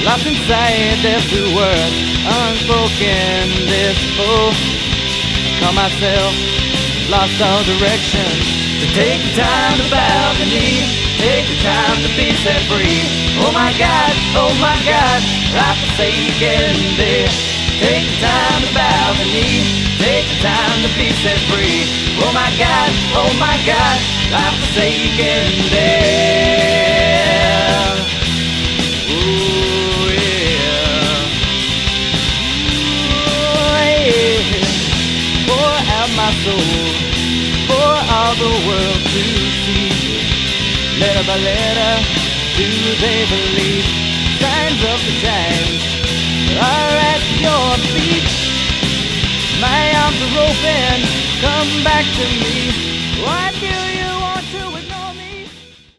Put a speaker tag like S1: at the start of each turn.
S1: lost inside every word, unspoken this oh, I call myself lost all direction. To take the time to bow the knee, take the time to be set free. Oh my God, life forsaken day. Take the time to bow the knee, take the time to be set free. Oh my God, life forsaken day. Oh yeah, oh yeah. Pour out my soul for all the world to see. Letter by letter, do they believe? Signs of the times are at your feet. My arms are open, come back to me. What do you